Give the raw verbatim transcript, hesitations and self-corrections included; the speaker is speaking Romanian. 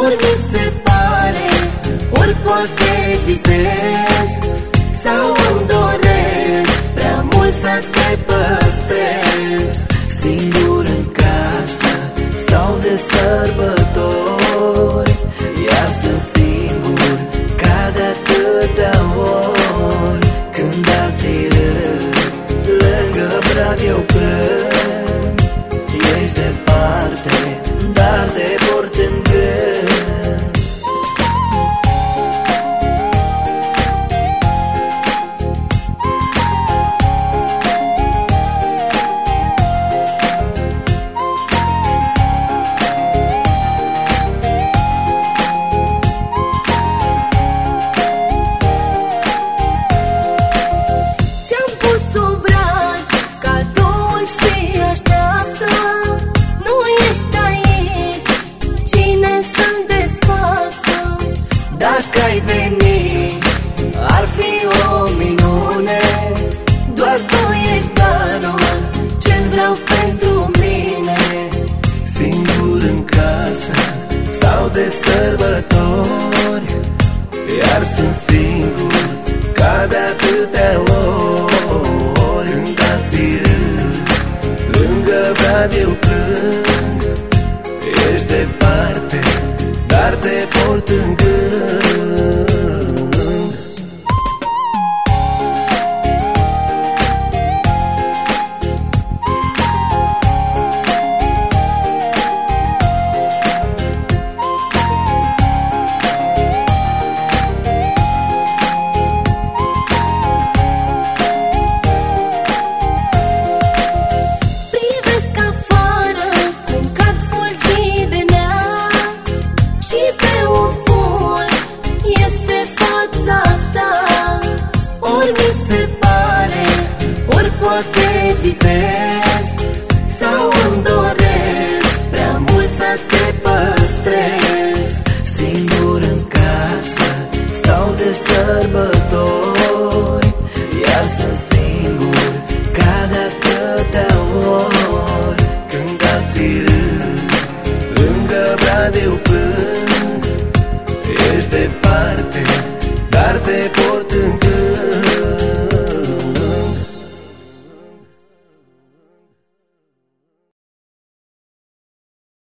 ori mi se pare, ori poate visez, sau îmi doresc prea mult să te păstrez. Singur în casă stau de sărbători, iar sunt singur ca de atâtea ori. Când alții râd, lângă brad eu plâng. Ești departe, dar te port în gând. Dacă ai veni, ar fi o minune. Doar tu ești darul ce vreau pentru mine. Singur în casă stau de sărbători, iar sunt singur ca de atâtea ori. Când alții râd, lângă brad eu plâng. Ești departe, dar te port în gând. Poate visez, sau îmi doresc prea mult să te păstrez. Singur în casă stau de sărbători, iar sunt singur ca de atâtea ori. Când alții râd, lângă brad eu plâng. Ești departe, dar te port în